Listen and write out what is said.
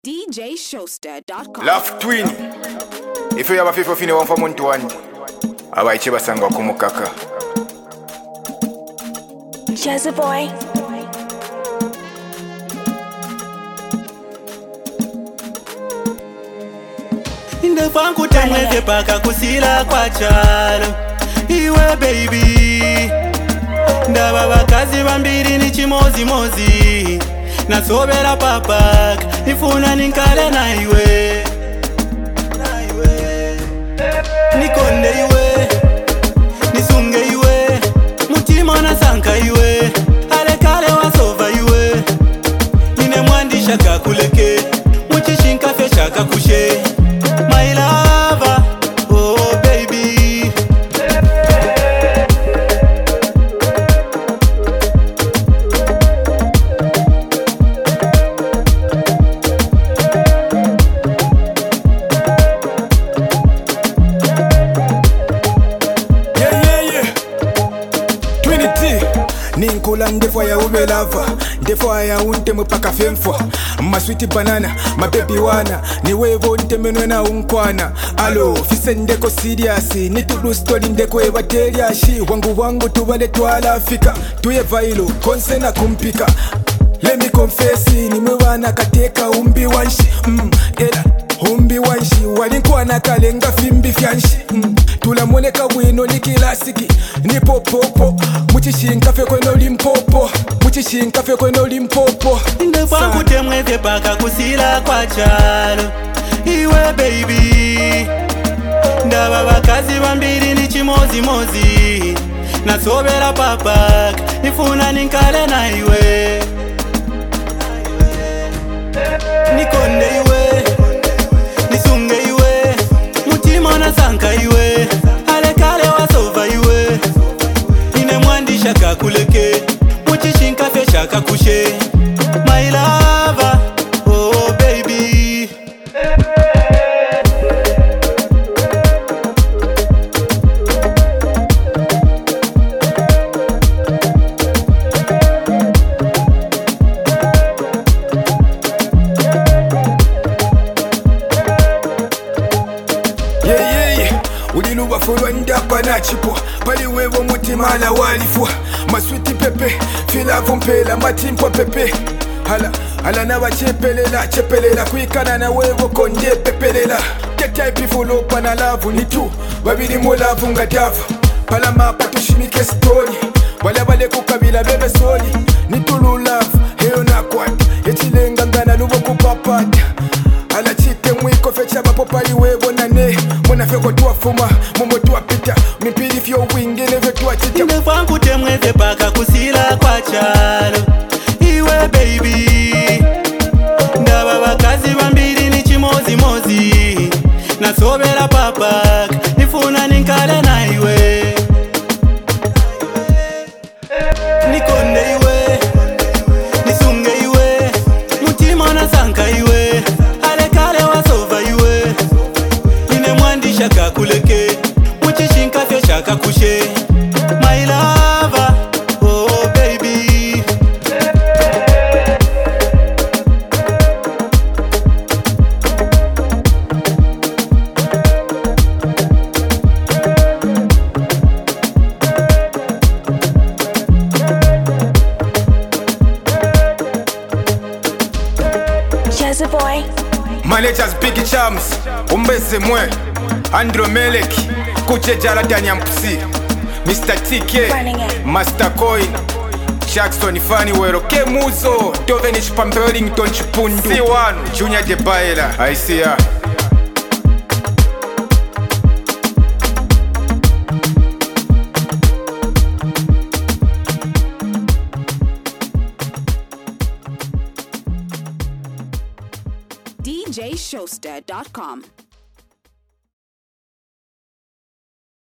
DJShowster.com. Love Twin. If you have a FIFA fine one for month one, abaiche basanga kumukaka. Jazzy boy. Ndava kutemweze paka kusila kwa chalo iwe baby. Ndava vakazi vambiri ni chimozimozi nasobera papaka nifuna ninkale na iwe nikonde iwe nisunge iwe mutima nasanka iwe alekale wasova iwe nine mwandisha kakuleke muchishinkafe chakakushe my lover, oh baby. Yeah. Trinity. Ninkula ndefwa ya ube lava, ndefwa ya unte mpaka femfwa. My sweetie banana, my baby wana, ni wevo ntemenwe na unkwana. Alo, fisendeko serious, nitulu story ndeko eva teriashi. Wangu tuvale tuala Afrika, tuye vailo, konse na kumpika. Let me confess, ni mwana kateka umbi wanshi. Ela, umbi wanshi, walinkwana kalenga fimbi fyanshi. Tulamoneka wino ni kilasiki, ni popopo. Muchishinkafe kweno limpopo, muchishinkafe kweno limpopo. Ndava kutemweze paka kusila kwa chalo iwe baby. Ndava vakazi vambiri ni chimozimozi nasobera papaka nifuna ninkale na iwe nikonde iwe nisunge iwe mutima nasanka iwe alekale wasova iwe nine mwandisha kakuleke muchishinkafe chakakushe my lover, oh baby. Yeah. Uliluba fulwa ndapa na chipo, pali wevo mutima na walifua. Maswiti pepe, filavu mpela, matimpo pepe. Hala na chepelela, kuikana na wevo konde pepelela. Ketaipi fulopa na lavu ni tu, wabili molavu ngadavu. Pala mapa tushimike story, wale kukabila bebe soli. Nitulu love, heo na kwat, etilenga ngana lubo kupapata. Ala chite mwiko fecha bapo pali wevo nane. Mwana feko tuwafuma, mumo tuwapita. Mipili fyo wingi neve tuwachita. Ndava kutemweze paka kusila kwa chalo iwe baby. Ndava vakazi vambiri ni chimozimozi nasobera papaka nifuna ninkale na iwe nikonde iwe nisunge iwe mutima nasanka iwe alekale wasova iwe nine mwandisha kakuleke muchishinkafe chakakushe my lover, oh baby. Jazzy boy. Managers Big Chams, Umbeze Mwe, Andrew Melek, Kuche Jalata Nyampusi, Mr. TK, Running it. Master Coin, Jackson Fanny Wero, Kemuzo, Tovenish Pampering Tonchipundu, C1, Junior Debaela, I see ya. DJShowster.com.